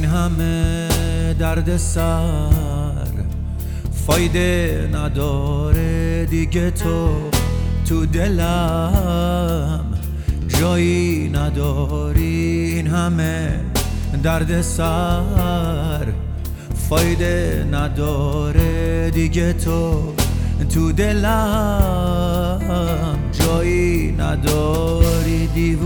این همه درد سر فایده نداره دیگه، تو دلم جایی نداری. این همه درد سر فایده نداره دیگه، تو دلم جایی نداری.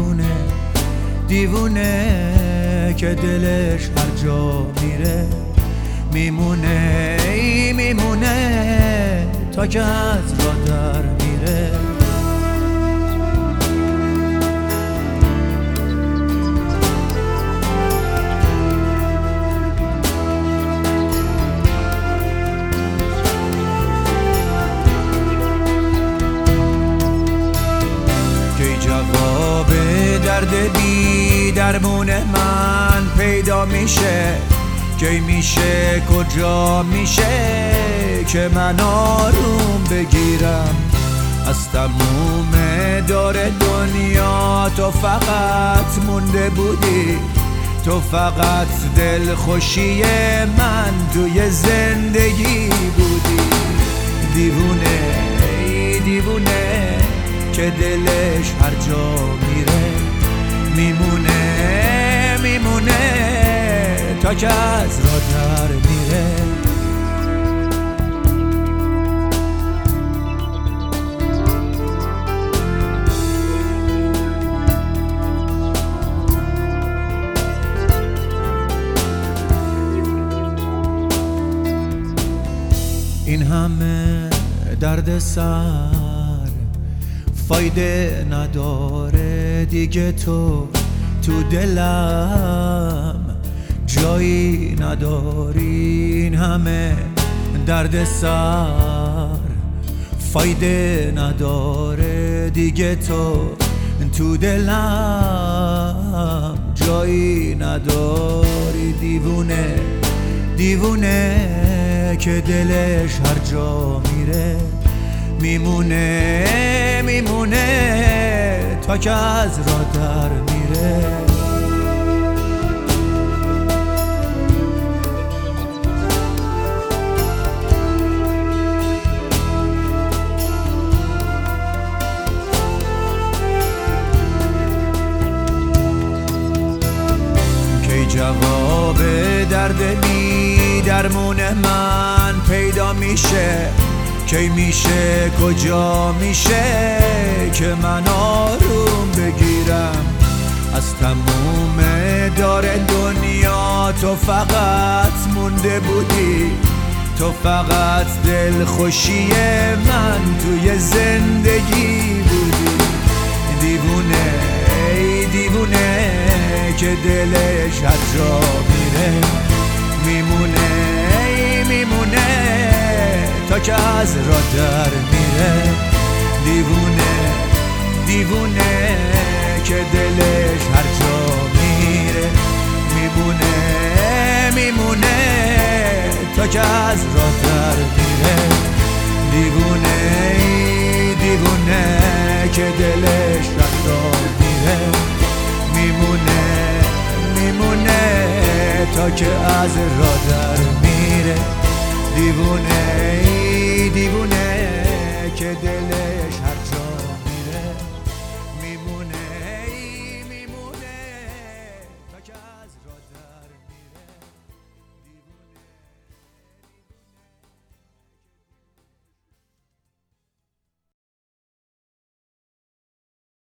دیوونه که دلش هر جا میره میمونه تا که از راه در میره. کی جواب درد بی درمون من پیدا میشه؟ کی میشه کجا میشه که من آروم بگیرم از تموم دور دنیا؟ تو فقط مونده بودی، تو فقط دلخوشی من توی زندگی بودی. دیوونه که دلش هر جا میره میمونه تا که از راه در میره. این همه درد سر فایده نداره دیگه، تو دلم جایی نداری. این همه درد سر فایده نداره دیگه، تو دلم جایی نداری. دیوونه که دلش هر جا میره میمونه تا که از راه در میره. کی جواب درد بی درمون من پیدا میشه؟ کی میشه کجا میشه که من آروم بگیرم از تموم دور دنیا؟ تو فقط مونده بودی، تو فقط دلخوشی من توی زندگی بودی. دیوونه که دلش هر جا میره میمونه تا که از راه در میره. دیوونه که دلش هر جا میره میمونه تا که از راه در میره. دیوونه که دلش هر جا میره میمونه تا که از راه در میره. دیوونه که دلش